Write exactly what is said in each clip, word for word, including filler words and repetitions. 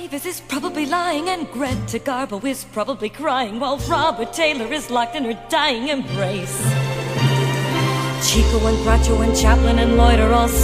Davis is probably lying, and Greta Garbo is probably crying, while Robert Taylor is locked in her dying embrace. Chico and Groucho and Chaplin and Lloyd are all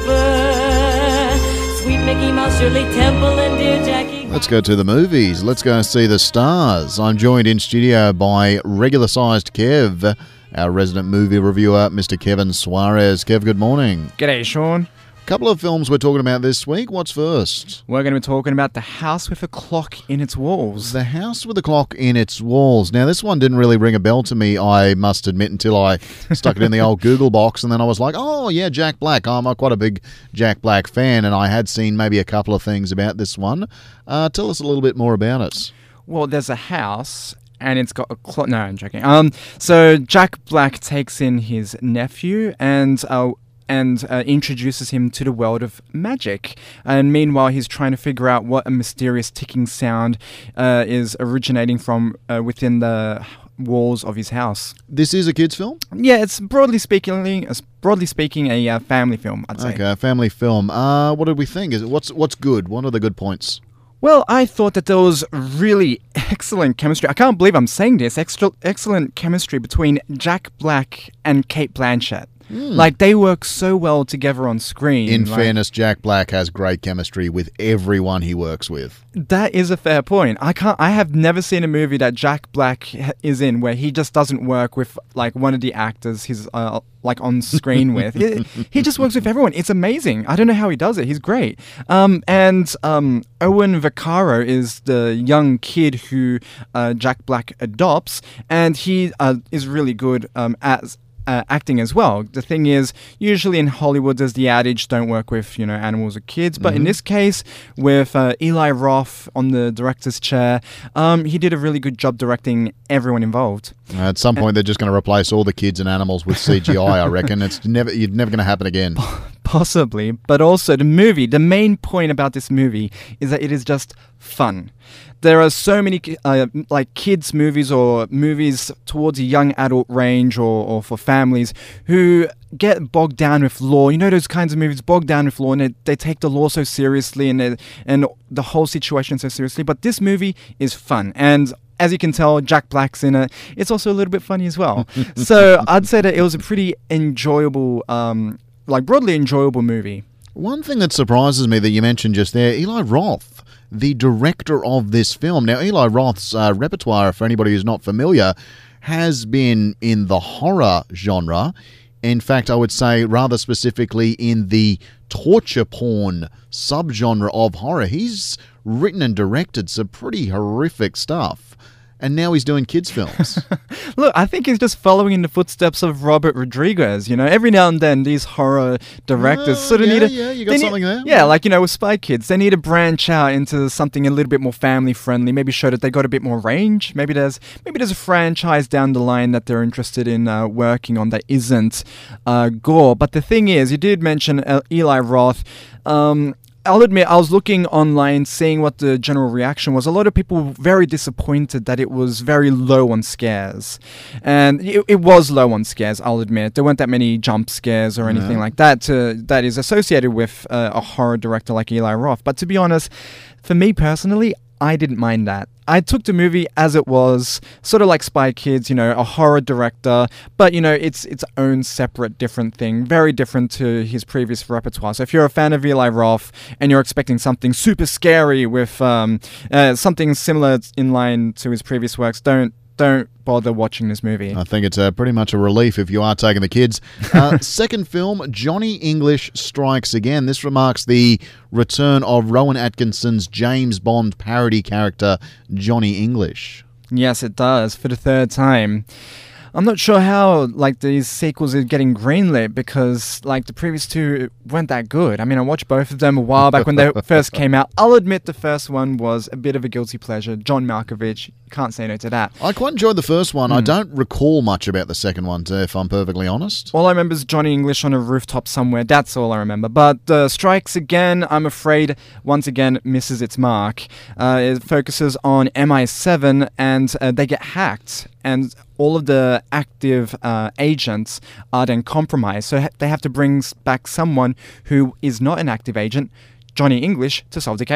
super. Sweet Mickey Mouse, Shirley Temple, and dear Jackie. Let's go to the movies. Let's go see the stars. I'm joined in studio by regular-sized Kev, our resident movie reviewer, Mister Kevin Suarez. Kev, good morning. G'day, Sean. A couple of films we're talking about this week. What's first? We're going to be talking about The House with a Clock in Its Walls. The House with a Clock in Its Walls. Now, this one didn't really ring a bell to me, I must admit, until I stuck it in the old Google box, and then I was like, oh, yeah, Jack Black. I'm quite a big Jack Black fan, and I had seen maybe a couple of things about this one. Uh, tell us a little bit more about it. Well, there's a house, and it's got a clock. No, I'm joking. Um, so Jack Black takes in his nephew, and uh, and uh, introduces him to the world of magic. And meanwhile, he's trying to figure out what a mysterious ticking sound uh, is originating from uh, within the walls of his house. This is a kids' film? Yeah, it's broadly speaking, uh, broadly speaking, a uh, family film, I'd say. Okay, a family film. Uh, what did we think? Is it, what's what's good? What are the good points? Well, I thought that there was really excellent chemistry. I can't believe I'm saying this. Extra, excellent chemistry between Jack Black and Cate Blanchett. Mm. Like, they work so well together on screen. In like, fairness, Jack Black has great chemistry with everyone he works with. That is a fair point. I can't. I have never seen a movie that Jack Black is in where he just doesn't work with like one of the actors he's uh, like on screen with. He, he just works with everyone. It's amazing. I don't know how he does it. He's great. Um, and um, Owen Vaccaro is the young kid who uh, Jack Black adopts, and he uh, is really good um, as. Uh, acting as well. The thing is, usually in Hollywood, there's the adage, don't work with, you know, animals or kids. But mm-hmm. in this case, with uh, Eli Roth on the director's chair, um, he did a really good job directing everyone involved. Uh, at some point, and they're just going to replace all the kids and animals with C G I, I reckon. It's never, you're never going to happen again. Possibly. But also, the movie, the main point about this movie is that it is just fun. There are so many uh, like kids movies or movies towards a young adult range or, or for families who get bogged down with law. You know those kinds of movies bogged down with law, and they, they take the law so seriously and they, and the whole situation so seriously. But this movie is fun, and as you can tell, Jack Black's in it. It's also a little bit funny as well. So I'd say that it was a pretty enjoyable, um, like broadly enjoyable movie. One thing that surprises me that you mentioned just there, Eli Roth, the director of this film. Now, Eli Roth's uh, repertoire, for anybody who's not familiar, has been in the horror genre. In fact, I would say rather specifically in the torture porn subgenre of horror. He's written and directed some pretty horrific stuff. And now he's doing kids' films. Look, I think he's just following in the footsteps of Robert Rodriguez. You know, every now and then these horror directors uh, sort of yeah, need a... Yeah, you got something need, there. Yeah, like, you know, with Spy Kids, they need to branch out into something a little bit more family-friendly, maybe show that they got a bit more range. Maybe there's maybe there's a franchise down the line that they're interested in uh, working on that isn't uh, gore. But the thing is, you did mention uh, Eli Roth. Um... I'll admit, I was looking online, seeing what the general reaction was. A lot of people were very disappointed that it was very low on scares. And it, it was low on scares, I'll admit. There weren't that many jump scares or anything no. like that to, that is associated with uh, a horror director like Eli Roth. But to be honest, for me personally, I didn't mind that. I took the movie as it was, sort of like Spy Kids, you know, a horror director, but, you know, it's its own separate, different thing, very different to his previous repertoire. So if you're a fan of Eli Roth and you're expecting something super scary with um, uh, something similar in line to his previous works, don't don't bother watching this movie. I think it's uh, pretty much a relief if you are taking the kids. Uh, second film, Johnny English Strikes Again. This remarks the return of Rowan Atkinson's James Bond parody character, Johnny English. Yes, it does, for the third time. I'm not sure how, like, these sequels are getting greenlit because, like, the previous two weren't that good. I mean, I watched both of them a while back when they first came out. I'll admit the first one was a bit of a guilty pleasure. John Malkovich, can't say no to that. I quite enjoyed the first one. Mm. I don't recall much about the second one, if I'm perfectly honest. All I remember is Johnny English on a rooftop somewhere. That's all I remember. But uh, Strikes Again, I'm afraid, once again, misses its mark. Uh, it focuses on M I seven, and uh, they get hacked. And all of the active uh, agents are then compromised. So ha- they have to bring back someone who is not an active agent, Johnny English, to solve the case.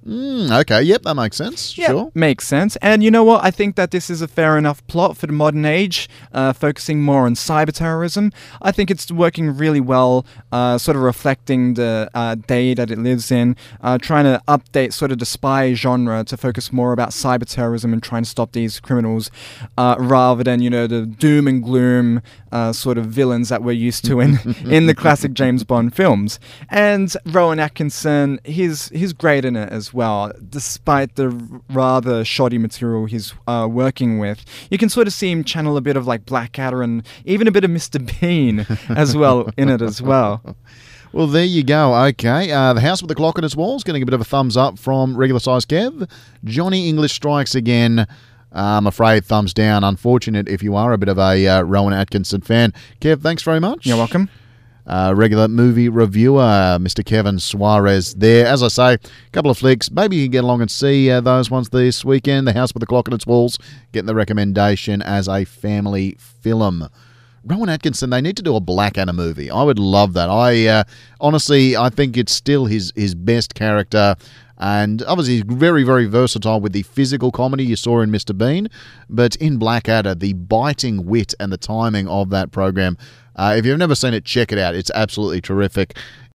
Mm, okay, yep, that makes sense. Yeah, Sure. makes sense. And you know what? I think that this is a fair enough plot for the modern age, uh, focusing more on cyber terrorism. I think it's working really well, uh, sort of reflecting the uh, day that it lives in, uh, trying to update sort of the spy genre to focus more about cyber terrorism and trying to stop these criminals, uh, rather than, you know, the doom and gloom uh, sort of villains that we're used to in, in the classic James Bond films. And Rowan Atkinson, he's, he's great in it as well. Well, despite the rather shoddy material he's uh, working with, you can sort of see him channel a bit of like Blackadder and even a bit of Mister Bean as well in it as well. Well, there you go. Okay. Uh, the House with the Clock on its Walls getting a bit of a thumbs up from regular size Kev. Johnny English strikes again. I'm afraid thumbs down. Unfortunate if you are a bit of a uh, Rowan Atkinson fan. Kev, thanks very much. You're welcome. Uh, regular movie reviewer, Mister Kevin Suarez there. As I say, a couple of flicks. Maybe you can get along and see uh, those ones this weekend. The House with the Clock on its Walls, getting the recommendation as a family film. Rowan Atkinson, they need to do a Blackadder movie. I would love that. I uh, honestly, I think it's still his, his best character. And obviously he's very, very versatile with the physical comedy you saw in Mister Bean. But in Blackadder, the biting wit and the timing of that program, uh, if you've never seen it, check it out. It's absolutely terrific.